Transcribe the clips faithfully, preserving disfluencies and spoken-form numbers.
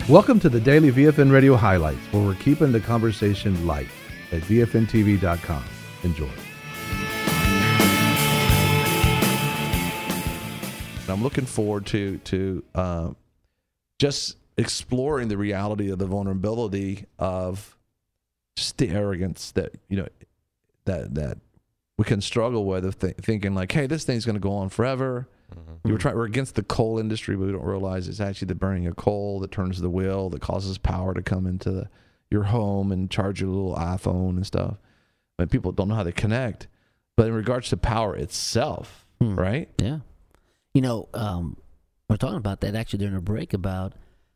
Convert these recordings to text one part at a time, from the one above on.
Welcome to the Daily V F N Radio Highlights, where we're keeping the conversation light at V F N T V dot com. Enjoy. I'm looking forward to to uh, just exploring the reality of the vulnerability of just the arrogance that you know that that we can struggle with, of th- thinking like, hey, this thing's going to go on forever. Mm-hmm. We're trying we're against the coal industry, but we don't realize it's actually the burning of coal that turns the wheel, that causes power to come into the, your home and charge your little iPhone and stuff. But people don't know how they connect. But in regards to power itself, hmm. right? Yeah. You know, um, we're talking about that actually during a break about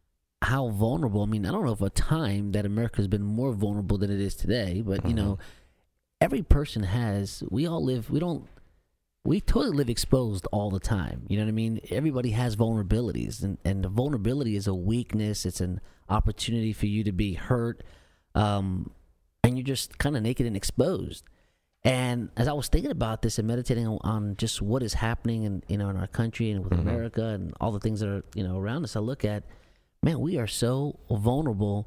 how vulnerable. I mean, I don't know of a time that America has been more vulnerable than it is today, but, mm-hmm. you know, every person has, we all live, we don't, we totally live exposed all the time. You know what I mean? Everybody has vulnerabilities, and, and the vulnerability is a weakness. It's an opportunity for you to be hurt, um, and you're just kind of naked and exposed. And as I was thinking about this and meditating on, on just what is happening in, you know, in our country and with mm-hmm. America and all the things that are, you know, around us, I look at, man, we are so vulnerable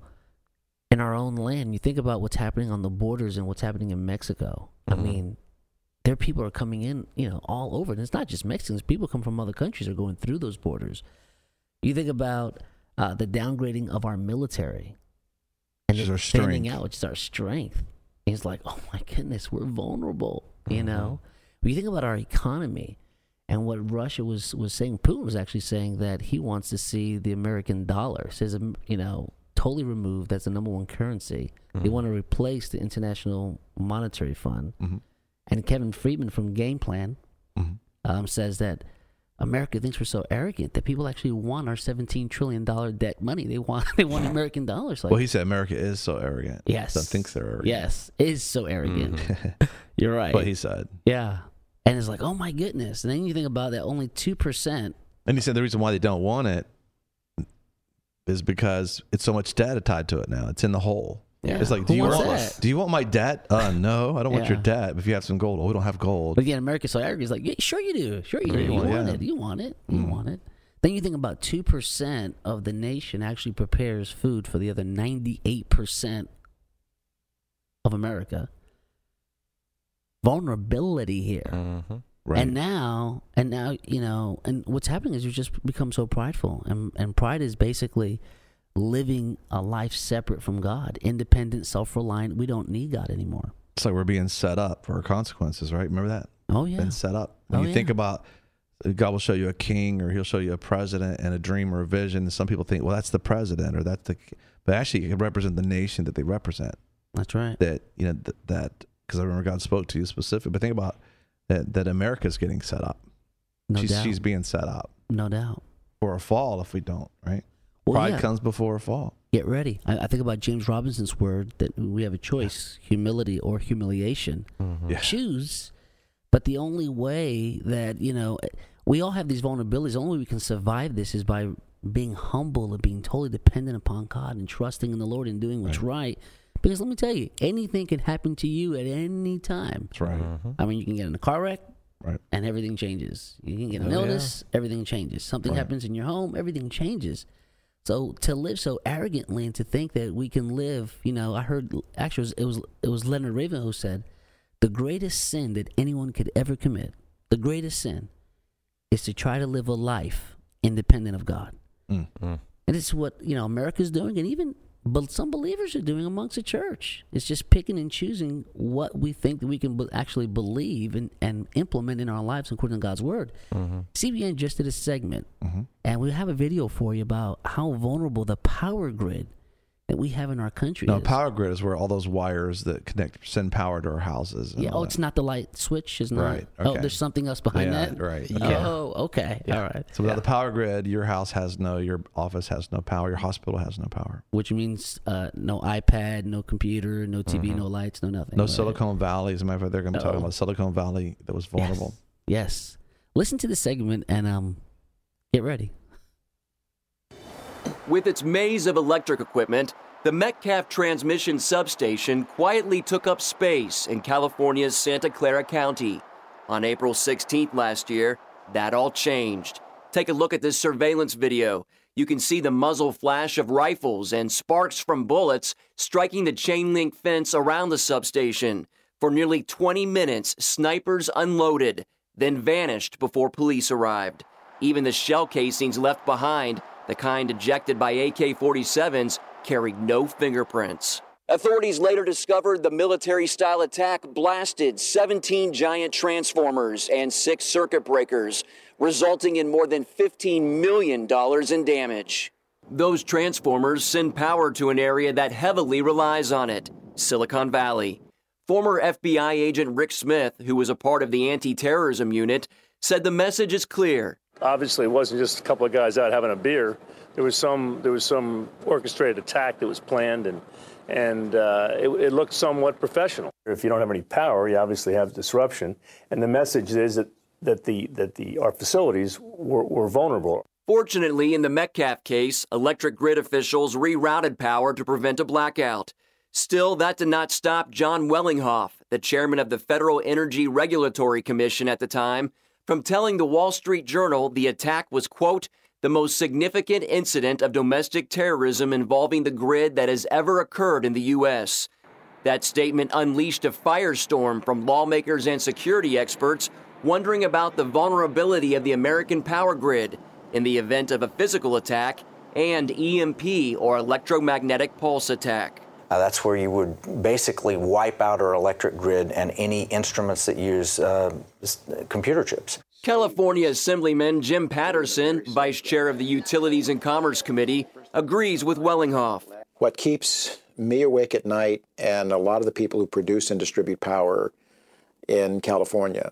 in our own land. You think about what's happening on the borders and what's happening in Mexico. Mm-hmm. I mean, there people are coming in, you know, all over. And it's not just Mexicans. People come from other countries are going through those borders. You think about uh, the downgrading of our military and it's standing out, which is our strength. It's like, oh my goodness, we're vulnerable, you mm-hmm. know? When you think about our economy and what Russia was, was saying, Putin was actually saying that he wants to see the American dollar, says, you know, totally removed. That's the number one currency. Mm-hmm. They want to replace the International Monetary Fund. Mm-hmm. And Kevin Friedman from Game Plan mm-hmm. um, says that America thinks we're so arrogant that people actually want our seventeen trillion dollars debt money. They want they want American dollars. Like, well, he said America is so arrogant. Yes. So thinks they're arrogant. Yes, is so arrogant. Mm-hmm. You're right. But he said. Yeah. And it's like, oh my goodness. And then you think about that, only two percent. And he said the reason why they don't want it is because it's so much data tied to it now. It's in the hole. Yeah. It's like, do Who you want want that? do you want my debt? Uh, no, I don't want Yeah. your debt. But if you have some gold, oh, we don't have gold. But again, America's so arrogant. It's like, yeah, sure you do. Sure you do. You, you want, want, yeah. it. You want it. You Mm. want it. Then you think about two percent of the nation actually prepares food for the other ninety-eight percent of America. Vulnerability here. Mm-hmm. Right. And now, and now, you know, and what's happening is you've just become so prideful. And, and pride is basically living a life separate from God, independent, self-reliant. We don't need God anymore. It's like we're being set up for our consequences, right? Remember that? Oh, yeah. Been set up. When Oh, you yeah. think about, God will show you a king, or he'll show you a president and a dream or a vision. And some people think, well, that's the president, or that's the, but actually it can represent the nation that they represent. That's right. That, you know, th- that, because I remember God spoke to you specific, but think about that, that America's getting set up. No she's, doubt. she's being set up No doubt. for a fall if we don't, right? Well, Pride yeah. comes before a fall. Get ready. I, I think about James Robinson's word that we have a choice, humility or humiliation. Mm-hmm. Yeah. Choose. But the only way that, you know, we all have these vulnerabilities. The only way we can survive this is by being humble and being totally dependent upon God and trusting in the Lord and doing what's right. right. Because let me tell you, anything can happen to you at any time. That's right. Mm-hmm. I mean, you can get in a car wreck, right, and everything changes. You can get an oh, illness, yeah. everything changes. Something right. happens in your home, everything changes. So to live so arrogantly and to think that we can live, you know, I heard actually it was it was Leonard Raven who said, the greatest sin that anyone could ever commit, the greatest sin, is to try to live a life independent of God. Mm-hmm. And it's what, you know, America's doing, and even but some believers are doing amongst the church. It's just picking and choosing what we think that we can be- actually believe and, and implement in our lives according to God's word. Mm-hmm. C B N just did a segment, mm-hmm. and we have a video for you about how vulnerable the power grid that we have in our country No, is. power grid is where all those wires that connect send power to our houses. and Yeah. all Oh, that. it's not the light switch. It's not. Right, Oh, okay. there's something else behind Yeah, that. right. Okay. Oh, okay. Yeah. All right. So without the power grid, your house has no, your office has no power, your hospital has no power. Which means uh, no iPad, no computer, no T V, mm-hmm. no lights, no nothing. No right? Silicon Valley. As a matter of fact, they're going to be talking Oh. about Silicon Valley that was vulnerable. Yes. Yes. Listen to the segment and um, get ready. With its maze of electric equipment, the Metcalf Transmission Substation quietly took up space in California's Santa Clara County. On April sixteenth last year, that all changed. Take a look at this surveillance video. You can see the muzzle flash of rifles and sparks from bullets striking the chain link fence around the substation. For nearly twenty minutes, snipers unloaded, then vanished before police arrived. Even the shell casings left behind, the kind ejected by A K forty-sevens, carried no fingerprints. Authorities later discovered the military-style attack blasted seventeen giant transformers and six circuit breakers, resulting in more than fifteen million dollars in damage. Those transformers send power to an area that heavily relies on it, Silicon Valley. Former F B I agent Rick Smith, who was a part of the anti-terrorism unit, said the message is clear. Obviously, it wasn't just a couple of guys out having a beer. There was some there was some orchestrated attack that was planned, and and uh, it, it looked somewhat professional. If you don't have any power, you obviously have disruption, and the message is that that the that the our facilities were, were vulnerable. Fortunately, in the Metcalf case, electric grid officials rerouted power to prevent a blackout. Still, that did not stop John Wellinghoff, the chairman of the Federal Energy Regulatory Commission at the time, from telling the Wall Street Journal the attack was, quote, the most significant incident of domestic terrorism involving the grid that has ever occurred in the U S. That statement unleashed a firestorm from lawmakers and security experts wondering about the vulnerability of the American power grid in the event of a physical attack and E M P, or electromagnetic pulse attack. Uh, that's where you would basically wipe out our electric grid and any instruments that use uh, computer chips. California Assemblyman Jim Patterson, vice chair of the Utilities and Commerce Committee, agrees with Wellinghoff. What keeps me awake at night, and a lot of the people who produce and distribute power in California,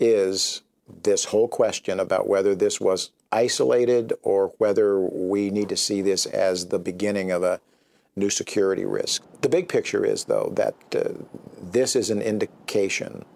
is this whole question about whether this was isolated or whether we need to see this as the beginning of a new security risk. The big picture is, though, that uh, this is an indication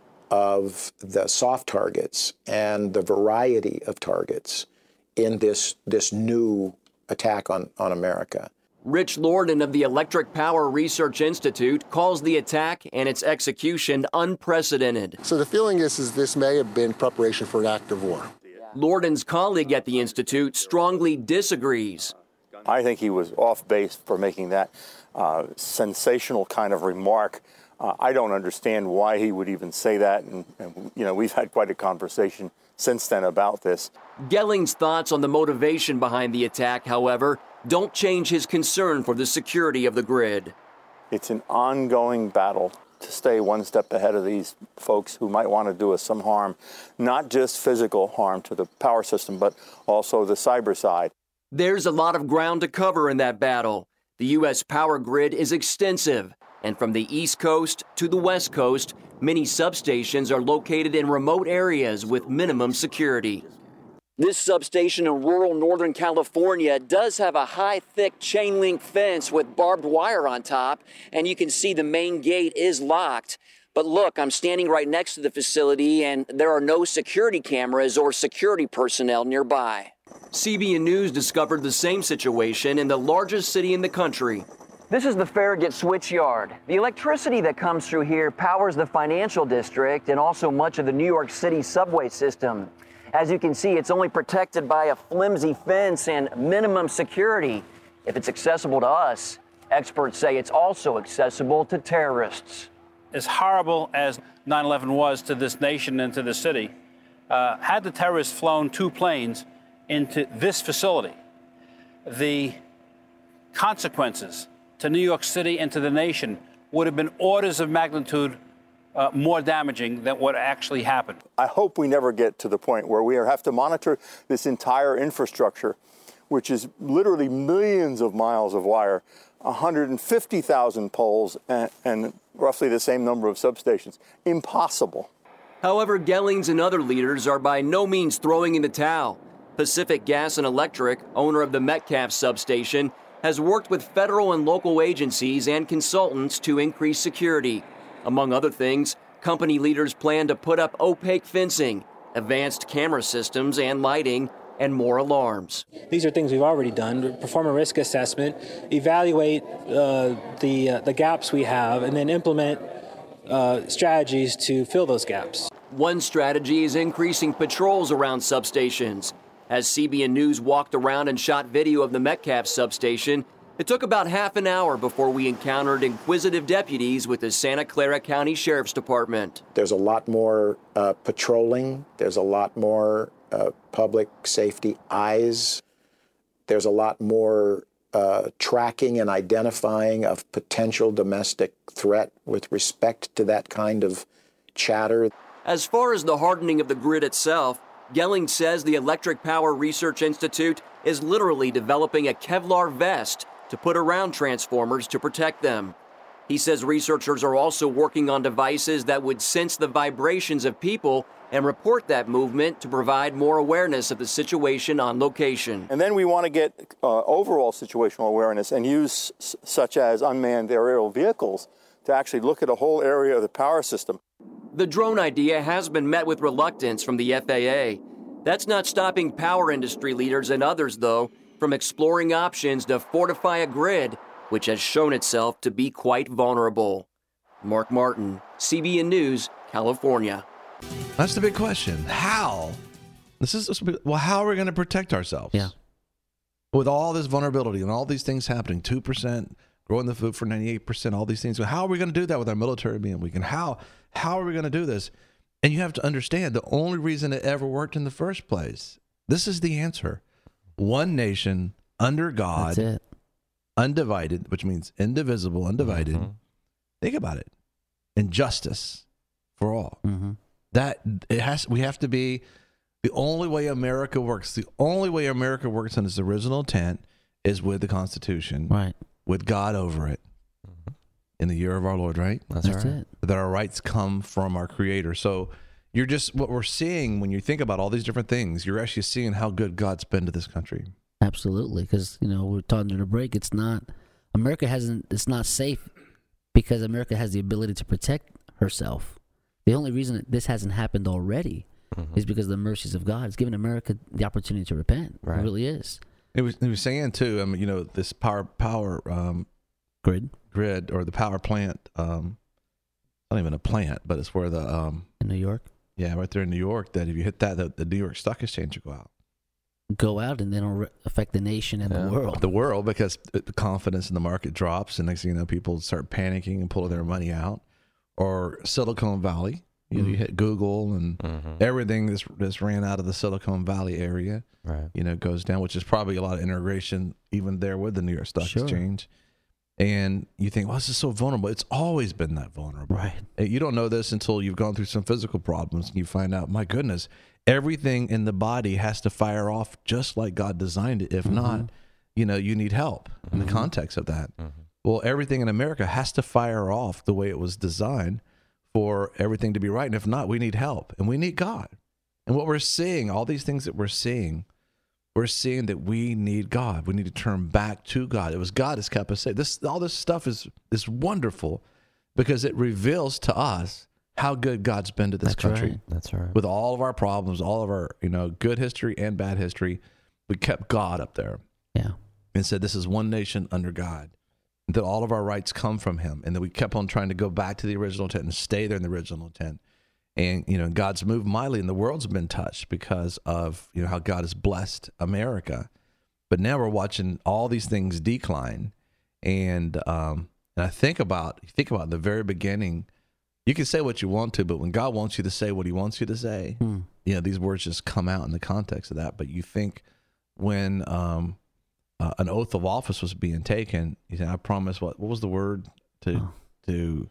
of the soft targets and the variety of targets in this this new attack on, on America. Rich Lorden of the Electric Power Research Institute calls the attack and its execution unprecedented. So the feeling is, is this may have been preparation for an act of war. Lorden's colleague at the Institute strongly disagrees. I think he was off base for making that uh, sensational kind of remark. Uh, I don't understand why he would even say that. And, and, you know, we've had quite a conversation since then about this. Gelling's thoughts on the motivation behind the attack, however, don't change his concern for the security of the grid. It's an ongoing battle to stay one step ahead of these folks who might want to do us some harm, not just physical harm to the power system, but also the cyber side. There's a lot of ground to cover in that battle. The U S power grid is extensive, and from the East Coast to the West Coast, many substations are located in remote areas with minimum security. This substation in rural Northern California does have a high, thick chain link fence with barbed wire on top, and you can see the main gate is locked. But look, I'm standing right next to the facility, and there are no security cameras or security personnel nearby. C B N News discovered the same situation in the largest city in the country. This is the Farragut Switch Yard. The electricity that comes through here powers the financial district and also much of the New York City subway system. As you can see, it's only protected by a flimsy fence and minimum security. If it's accessible to us, experts say it's also accessible to terrorists. As horrible as nine eleven was to this nation and to the city, uh, had the terrorists flown two planes into this facility, the consequences to New York City and to the nation would have been orders of magnitude uh, more damaging than what actually happened. I hope we never get to the point where we have to monitor this entire infrastructure, which is literally millions of miles of wire, one hundred fifty thousand poles, and, and roughly the same number of substations. Impossible. However, Gellings and other leaders are by no means throwing in the towel. Pacific Gas and Electric, owner of the Metcalf substation, has worked with federal and local agencies and consultants to increase security. Among other things, company leaders plan to put up opaque fencing, advanced camera systems and lighting, and more alarms. These are things we've already done: perform a risk assessment, evaluate uh, the uh, the gaps we have, and then implement uh, strategies to fill those gaps. One strategy is increasing patrols around substations. As C B N News walked around and shot video of the Metcalf substation, it took about half an hour before we encountered inquisitive deputies with the Santa Clara County Sheriff's Department. There's a lot more uh, patrolling. There's a lot more uh, public safety eyes. There's a lot more uh, tracking and identifying of potential domestic threat with respect to that kind of chatter. As far as the hardening of the grid itself, Gelling says the Electric Power Research Institute is literally developing a Kevlar vest to put around transformers to protect them. He says researchers are also working on devices that would sense the vibrations of people and report that movement to provide more awareness of the situation on location. And then we want to get uh, overall situational awareness and use s- such as unmanned aerial vehicles to actually look at a whole area of the power system. The drone idea has been met with reluctance from the F A A. That's not stopping power industry leaders and others, though, from exploring options to fortify a grid which has shown itself to be quite vulnerable. Mark Martin, C B N News, California. That's the big question. How? This is well. How are we going to protect ourselves? Yeah. With all this vulnerability and all these things happening, two percent growing the food for ninety-eight percent, all these things. How are we going to do that with our military being weak? And how how are we going to do this? And you have to understand the only reason it ever worked in the first place. This is the answer. One nation under God, That's it. undivided, which means indivisible, undivided. Mm-hmm. Think about it. And justice for all. Mm-hmm. That it has. We have to be the only way America works. The only way America works on its original intent is with the Constitution, right? With God over it, mm-hmm. in the year of our Lord, right? That's, That's right. it. That our rights come from our Creator. So you're just what we're seeing when you think about all these different things. You're actually seeing how good God's been to this country. Absolutely, because you know we're talking during the break. It's not America hasn't. It's not safe because America has the ability to protect herself. The only reason that this hasn't happened already mm-hmm. is because of the mercies of God. It's given America the opportunity to repent. Right. It really is. It was. He was saying too. I mean, you know, this power power um, grid grid or the power plant. Um, not even a plant, but it's where the um, in New York. Yeah, right there in New York. That if you hit that, the, the New York Stock Exchange will go out. Go out and then it'll affect the nation and yeah. the world. The world, because the confidence in the market drops, and next thing you know, people start panicking and pulling their money out. Or Silicon Valley, you know, mm-hmm. you hit Google and mm-hmm. everything that's, that's ran out of the Silicon Valley area, right. you know, goes down, which is probably a lot of integration even there with the New York Stock sure. Exchange. And you think, well, this is so vulnerable. It's always been that vulnerable. Right. You don't know this until you've gone through some physical problems and you find out, my goodness, everything in the body has to fire off just like God designed it. If mm-hmm. not, you know, you need help mm-hmm. in the context of that. Mm-hmm. Well, everything in America has to fire off the way it was designed for everything to be right. And if not, we need help and we need God. And what we're seeing, all these things that we're seeing, we're seeing that we need God. We need to turn back to God. It was God has kept us safe. This, all this stuff is, is wonderful because it reveals to us how good God's been to this That's country. Right. That's right. With all of our problems, all of our, you know, good history and bad history, we kept God up there. Yeah. And said, this is one nation under God. That all of our rights come from him, and that we kept on trying to go back to the original intent and stay there in the original intent. And, you know, God's moved mightily, and the world's been touched because of, you know, how God has blessed America. But now we're watching all these things decline. And, um, and I think about, think about the very beginning, you can say what you want to, but when God wants you to say what he wants you to say, hmm. you know, these words just come out in the context of that. But you think when, um, Uh, an oath of office was being taken, he said, I promise, what what was the word to oh. to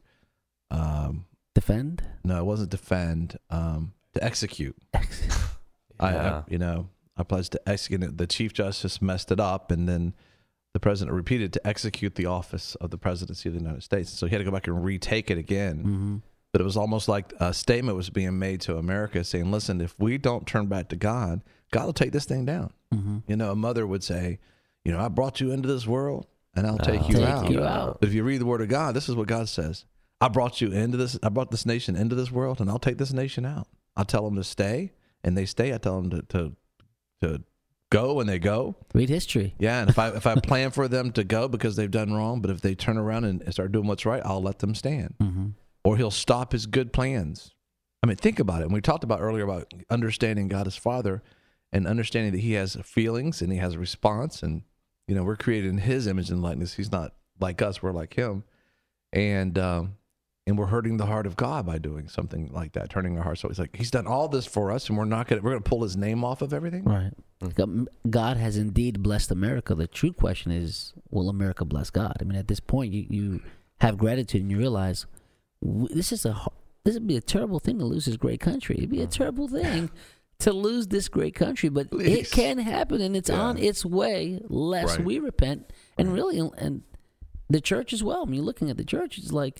um defend? No, it wasn't defend, um to execute. Ex- I, yeah. I you know, I pledged to execute. The Chief Justice messed it up, and then the president repeated to execute the office of the presidency of the United States. So he had to go back and retake it again. Mm-hmm. But it was almost like a statement was being made to America saying, listen, if we don't turn back to God, God will take this thing down. Mm-hmm. You know, a mother would say, you know, I brought you into this world and I'll take, I'll you, take out. you out. But if you read the word of God, this is what God says. I brought you into this, I brought this nation into this world, and I'll take this nation out. I'll tell them to stay, and they stay. I tell them to to, to go, and they go. Read history. Yeah, and if I if I plan for them to go because they've done wrong, but if they turn around and start doing what's right, I'll let them stand. Mm-hmm. Or he'll stop his good plans. I mean, think about it. And we talked about earlier about understanding God as Father. and understanding that he has feelings and he has a response, and you know we're created in his image and likeness. He's not like us; we're like him, and um, and we're hurting the heart of God by doing something like that, turning our hearts. So he's like, he's done all this for us, and we're not gonna we're gonna pull his name off of everything. Right. God has indeed blessed America. The true question is, will America bless God? I mean, at this point, you, you have gratitude and you realize this is a this would be a terrible thing to lose this great country. It'd be a terrible thing to lose this great country, but Please. It can happen, and it's yeah. on its way, lest right. we repent. And right. really, and the church as well. I mean, looking at the church, it's like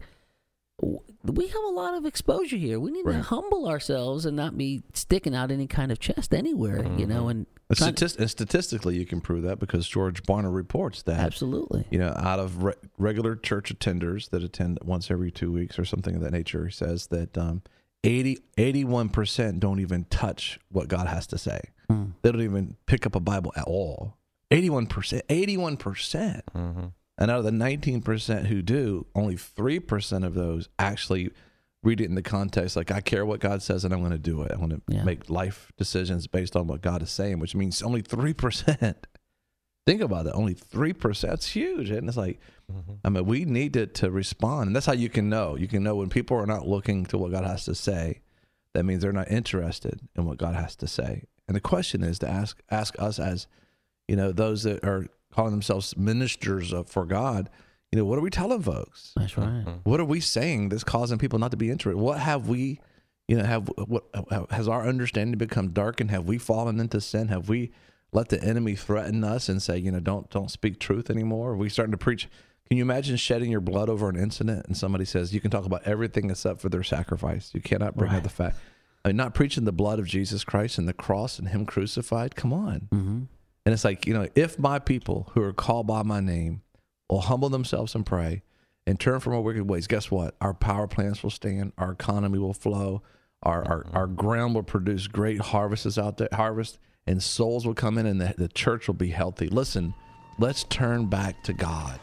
we have a lot of exposure here. We need right. to humble ourselves and not be sticking out any kind of chest anywhere, mm-hmm. you know. And, Statist- and statistically, you can prove that because George Barna reports that. Absolutely. You know, out of re- regular church attenders that attend once every two weeks or something of that nature, he says that um, eighty, eighty-one percent don't even touch what God has to say. Mm. They don't even pick up a Bible at all. eighty-one percent. eighty-one percent. Mm-hmm. And out of the nineteen percent who do, only three percent of those actually read it in the context, like, I care what God says and I'm going to do it. I want to yeah. make life decisions based on what God is saying, which means only three percent. Think about that. Only three percent. That's huge. And it's like, mm-hmm. I mean, we need to, to respond. And that's how you can know. You can know when people are not looking to what God has to say, that means they're not interested in what God has to say. And the question is to ask ask us as, you know, those that are calling themselves ministers of, for God, you know, what are we telling folks? That's right. What are we saying that's causing people not to be interested? What have we, you know, have what has our understanding become darkened? Have we fallen into sin? Have we let the enemy threaten us and say, you know, don't don't speak truth anymore? Are we starting to preach? Can you imagine shedding your blood over an incident and somebody says you can talk about everything except for their sacrifice? You cannot bring right. up the fact. I mean, not preaching the blood of Jesus Christ and the cross and Him crucified. Come on. Mm-hmm. And it's like, you know, if my people who are called by my name will humble themselves and pray and turn from our wicked ways, guess what? Our power plants will stand, our economy will flow, our our, our ground will produce great harvests out there, harvest, and souls will come in, and the, the church will be healthy. Listen, let's turn back to God.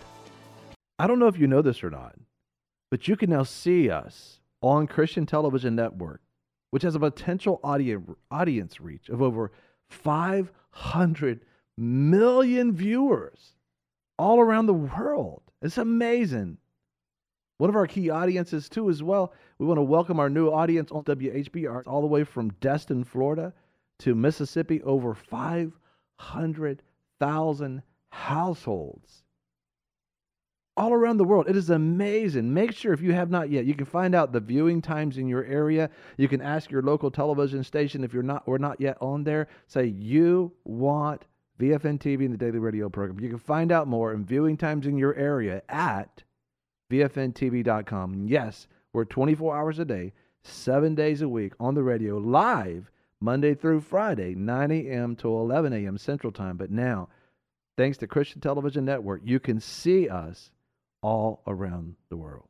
I don't know if you know this or not, but you can now see us on Christian Television Network, which has a potential audience audience reach of over five hundred million viewers all around the world. It's amazing. One of our key audiences, too, as well, we want to welcome our new audience on W H B R all the way from Destin, Florida to Mississippi, over five hundred thousand households all around the world. It is amazing. Make sure, if you have not yet, you can find out the viewing times in your area. You can ask your local television station if you're not we're not yet on there. Say you want V F N T V and the Daily Radio program. You can find out more and viewing times in your area at V F N T V dot com. Yes, we're twenty-four hours a day, seven days a week on the radio, live Monday through Friday, nine a.m. to eleven a.m. Central Time. But now, thanks to Christian Television Network, you can see us all around the world.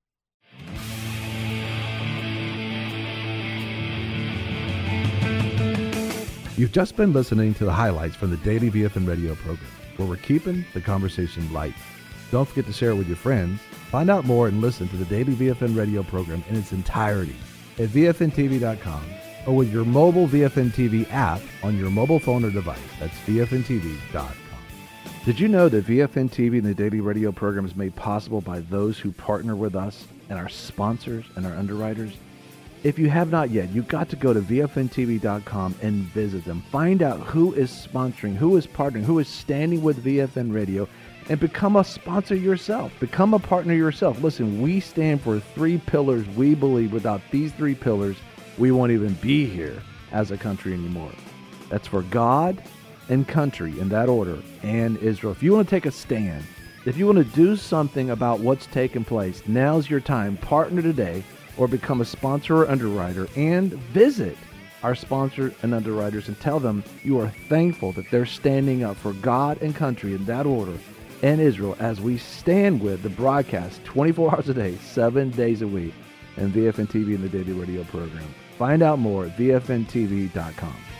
You've just been listening to the highlights from the Daily V F N Radio program, where we're keeping the conversation light. Don't forget to share it with your friends. Find out more and listen to the Daily V F N Radio program in its entirety at V F N T V dot com or with your mobile V F N T V app on your mobile phone or device. That's V F N T V dot com. Did you know that V F N T V and the Daily Radio program is made possible by those who partner with us and our sponsors and our underwriters? If you have not yet, you've got to go to V F N T V dot com and visit them. Find out who is sponsoring, who is partnering, who is standing with V F N Radio, and become a sponsor yourself. Become a partner yourself. Listen, we stand for three pillars. We believe without these three pillars, we won't even be here as a country anymore. That's for God and country, in that order, and Israel. If you want to take a stand, if you want to do something about what's taking place, now's your time. Partner today or become a sponsor or underwriter, and visit our sponsors and underwriters and tell them you are thankful that they're standing up for God and country, in that order, and Israel, as we stand with the broadcast twenty-four hours a day, seven days a week, and V F N T V and the Daily Radio program. Find out more at V F N T V dot com.